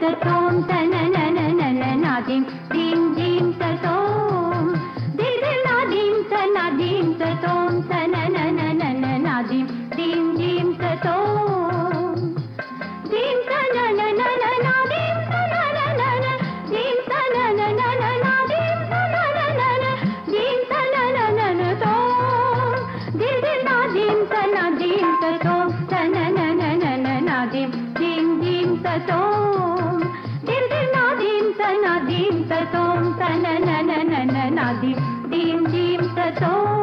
ततोम तननननन नादीम दीम दीम ततोम दिल नादीम तनादीम ततोम तननननन नादीम दीम दीम ततोम दीम तनननन नादीम तनननन दीम तनननन नादीम तनननन दीम तनननन तोम दिल नादीम तनादीम ततोम तननननन नादीम दीम दीम ततोम दिल नादीम तनादीम ततोम तननननन नादीम दीम दीम ततोम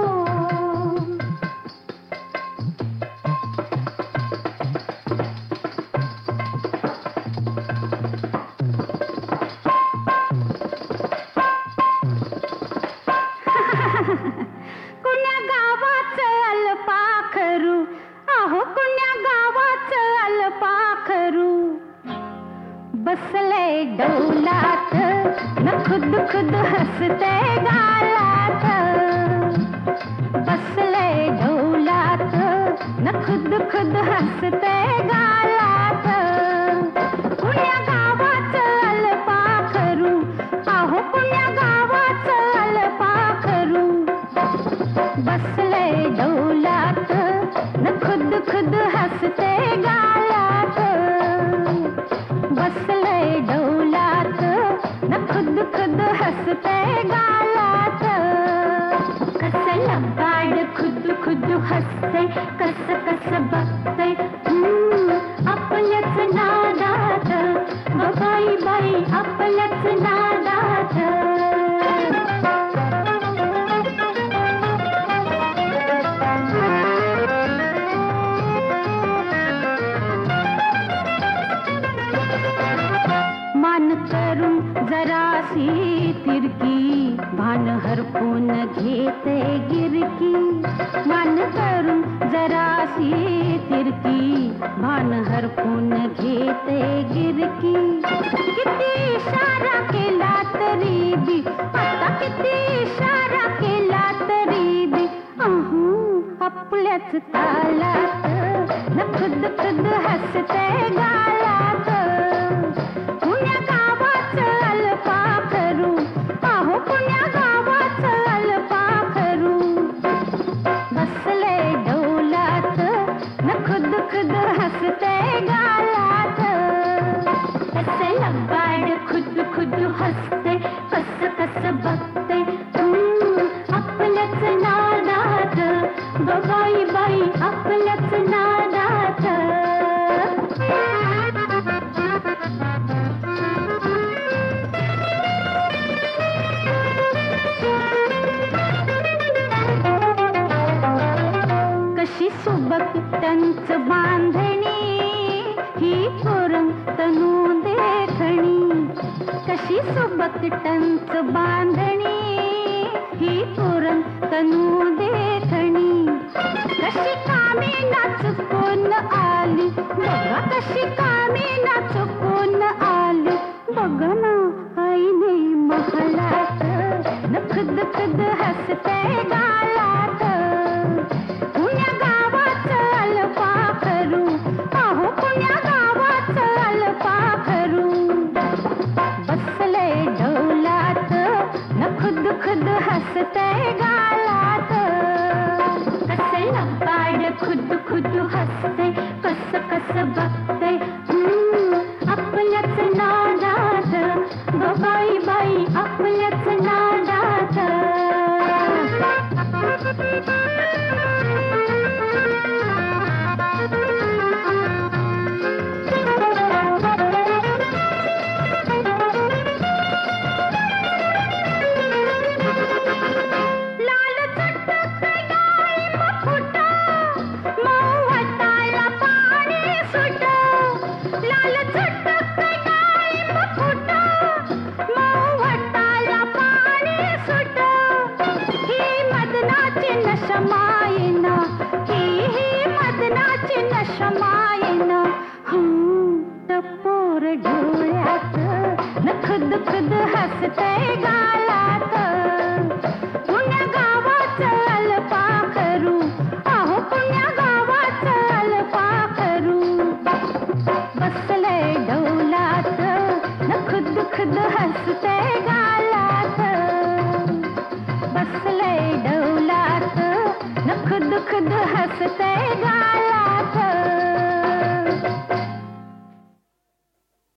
कुण्या गावाचं अल्पाखरू अहो कुण्या गावाचं अल्पाखरू बसले डौलात न खुद खुद हसते गालात बसले डौलात न खुद खुद हसते गालात कुण्या गावाचं अल्पाखरू अहो कुण्या गावाचं अल्पाखरू बसले डौलात न खुद खुद हसते गालात बसले डौलात न खुद खुद हसते गालात कसं लबाड खुद खुद हसते कस कस बघते आपल्याच नादात बाई बाई आपल्याच नादात करून जरासी तिरकी भान हरपून घेते गिरकी मान करून जरासी तिरकी भान हरपून घेते गिरकी किती इशारा केला तरी बी आता किती इशारा केला तरी बी आपल्याच तालात न खुद खुद हसते गालात पुण्या गावाचं अल्पाखरू अहो पुण्या गावाचं अल्पाखरू बसले डौलात न खुद खुद हसते गालात कसे लबाड खुद खुद हसते कस कस बघते आपल्याच नादात बाई बाई आपल्याच नादात कशी सुबक टंच बांधणी ही पुरं तनू देखणी कशी सुबक टंच बांधणी ही पुरं तनू देखणी कशी कामे नाचून आली बघा कशी कामे नाचून आली बघ ना आईने महलात न खुद खुद हसते गालात पुण्या गावाचं अल्पाखरू अहो पुण्या गावाचं अल्पाखरू बसले डौलात न खुद खुद हसते गालात कसे लबाड खुद खुद हसते कस कस बघते आपल्याच नादात बाई बाई आपल्याच नादात लालच दुःख हसतय गाल